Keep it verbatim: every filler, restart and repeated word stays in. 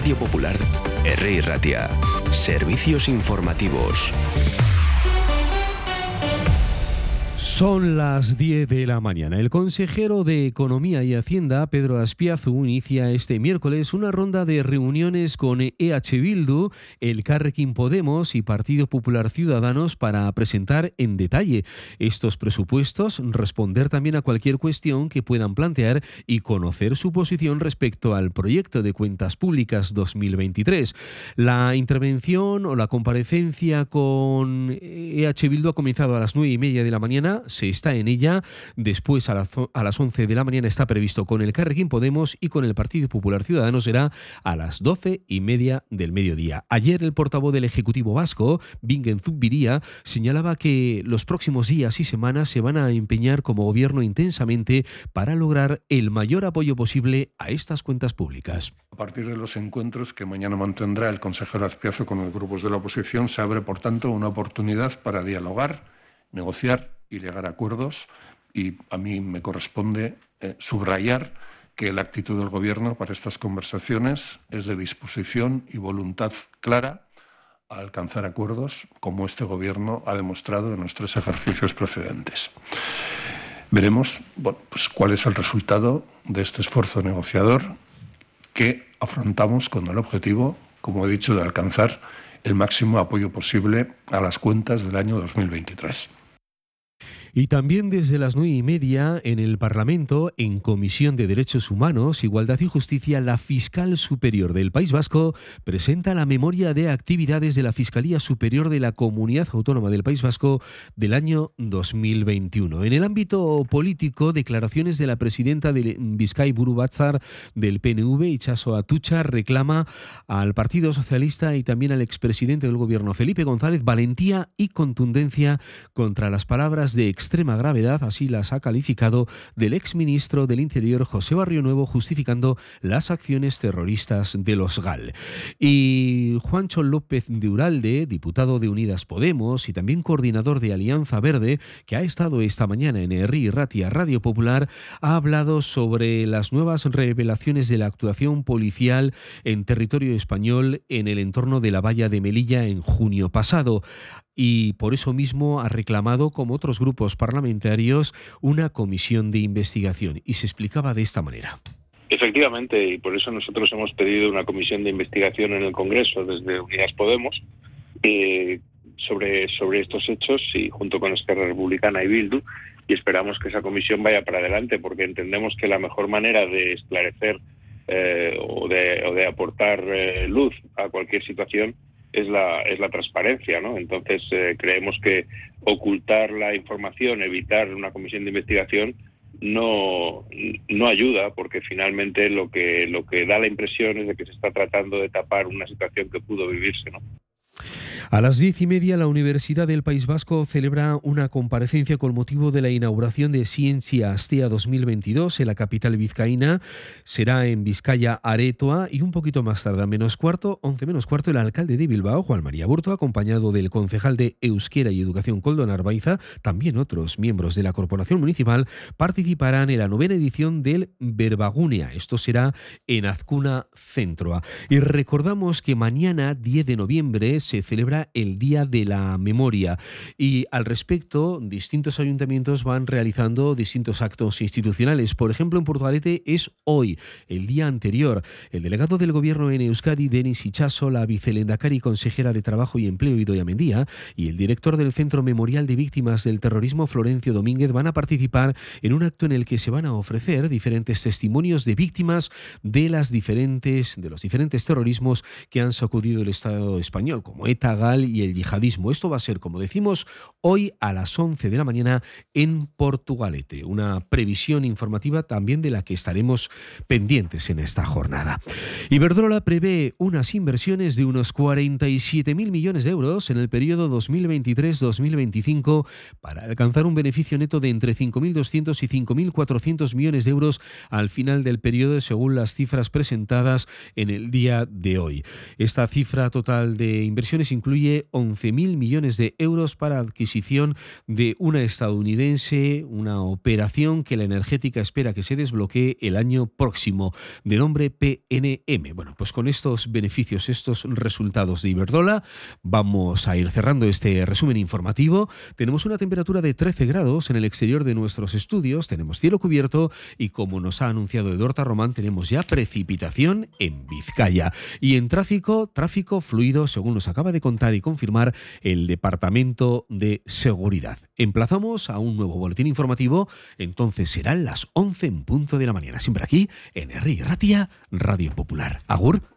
Radio Popular, Herri Ratia. Servicios informativos. Son las diez de la mañana. El consejero de Economía y Hacienda, Pedro Azpiazu, inicia este miércoles una ronda de reuniones con E H Bildu, Elkarrekin Podemos y Partido Popular Ciudadanos para presentar en detalle estos presupuestos, responder también a cualquier cuestión que puedan plantear y conocer su posición respecto al proyecto de cuentas públicas dos mil veintitrés. La intervención o la comparecencia con E H Bildu ha comenzado a las nueve y media de la mañana. Se está en ella. Después, a, la, a las once de la mañana, está previsto con el Elkarrekin Podemos y con el Partido Popular Ciudadanos será a las doce y media del mediodía. Ayer, el portavoz del Ejecutivo Vasco, Bingen Zubiría, señalaba que los próximos días y semanas se van a empeñar como gobierno intensamente para lograr el mayor apoyo posible a estas cuentas públicas. A partir de los encuentros que mañana mantendrá el consejero Azpiazu con los grupos de la oposición, se abre, por tanto, una oportunidad para dialogar, negociar y llegar a acuerdos, y a mí me corresponde eh, subrayar que la actitud del Gobierno para estas conversaciones es de disposición y voluntad clara a alcanzar acuerdos, como este Gobierno ha demostrado en los tres ejercicios precedentes. Veremos, bueno, pues cuál es el resultado de este esfuerzo negociador que afrontamos con el objetivo, como he dicho, de alcanzar el máximo apoyo posible a las cuentas del año dos mil veintitrés. Y también desde las nueve y media en el Parlamento, en Comisión de Derechos Humanos, Igualdad y Justicia, la fiscal superior del País Vasco presenta la memoria de actividades de la Fiscalía Superior de la Comunidad Autónoma del País Vasco del año dos mil veintiuno. En el ámbito político, declaraciones de la presidenta de Bizkai Buru Batzar del P N V, Itxaso Atutxa, reclama al Partido Socialista y también al expresidente del Gobierno, Felipe González, valentía y contundencia contra las palabras de extrema gravedad, así las ha calificado, del exministro del Interior, José Barrionuevo, justificando las acciones terroristas de los G A L. Y Juancho López de Uralde, diputado de Unidas Podemos y también coordinador de Alianza Verde, que ha estado esta mañana en Herri Ratia, Radio Popular, ha hablado sobre las nuevas revelaciones de la actuación policial en territorio español en el entorno de la valla de Melilla en junio pasado. Y por eso mismo ha reclamado, como otros grupos parlamentarios, una comisión de investigación. Y se explicaba de esta manera. Efectivamente, y por eso nosotros hemos pedido una comisión de investigación en el Congreso desde Unidas Podemos eh, sobre, sobre estos hechos, y junto con Esquerra Republicana y Bildu, y esperamos que esa comisión vaya para adelante, porque entendemos que la mejor manera de esclarecer eh, o, de, o de aportar eh, luz a cualquier situación es la es la transparencia, ¿no? Entonces eh, creemos que ocultar la información, evitar una comisión de investigación no no ayuda, porque finalmente lo que lo que da la impresión es de que se está tratando de tapar una situación que pudo vivirse, ¿no? A las diez y media, la Universidad del País Vasco celebra una comparecencia con motivo de la inauguración de Ciencia Astea dos mil veintidós en la capital vizcaína. Será en Vizcaya Aretoa, y un poquito más tarde, a menos cuarto, once menos cuarto, el alcalde de Bilbao, Juan María Burto, acompañado del concejal de Euskera y Educación, Koldo Narvaiza, también otros miembros de la Corporación Municipal, participarán en la novena edición del Berbagunea. Esto será en Azcuna Centroa. Y recordamos que mañana, diez de noviembre, se celebra el Día de la Memoria, y al respecto distintos ayuntamientos van realizando distintos actos institucionales. Por ejemplo, en Portugalete es hoy, el día anterior. El delegado del Gobierno en Euskadi, Denis Itxaso, la vicelendakari consejera de Trabajo y Empleo, Idoia Mendía, y el director del Centro Memorial de Víctimas del Terrorismo, Florencio Domínguez, van a participar en un acto en el que se van a ofrecer diferentes testimonios de víctimas de las diferentes de los diferentes terrorismos que han sacudido el Estado español, como ETA, G A L y el yihadismo. Esto va a ser, como decimos, hoy a las once de la mañana en Portugalete. Una previsión informativa también de la que estaremos pendientes en esta jornada. Iberdrola prevé unas inversiones de unos cuarenta y siete mil millones de euros en el periodo dos mil veintitrés dos mil veinticinco para alcanzar un beneficio neto de entre cinco mil doscientos y cinco mil cuatrocientos millones de euros al final del periodo, según las cifras presentadas en el día de hoy. Esta cifra total de inversiones incluye incluye once mil millones de euros para adquisición de una estadounidense, una operación que la energética espera que se desbloquee el año próximo, de nombre P N M. Bueno, pues con estos beneficios, estos resultados de Iberdrola, vamos a ir cerrando este resumen informativo. Tenemos una temperatura de trece grados en el exterior de nuestros estudios, tenemos cielo cubierto y, como nos ha anunciado Edorta Román, tenemos ya precipitación en Vizcaya. Y en tráfico, tráfico fluido, según nos acaba de contar y confirmar el Departamento de Seguridad. Emplazamos a un nuevo boletín informativo, entonces serán las once en punto de la mañana, siempre aquí en Herri y Ratia, Radio Popular. Agur.